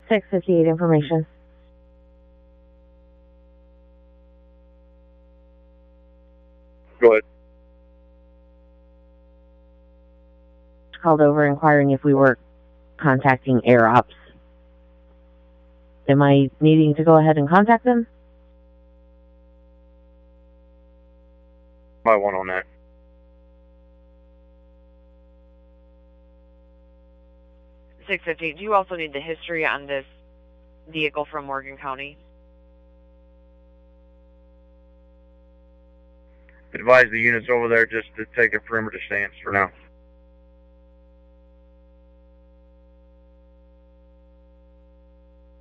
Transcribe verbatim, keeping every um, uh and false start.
six fifty-eight information. Go ahead. Called over inquiring if we were contacting Air Ops. Am I needing to go ahead and contact them? Might want on that. six fifty, do you also need the history on this vehicle from Morgan County? Advise the units over there just to take a perimeter stance for now.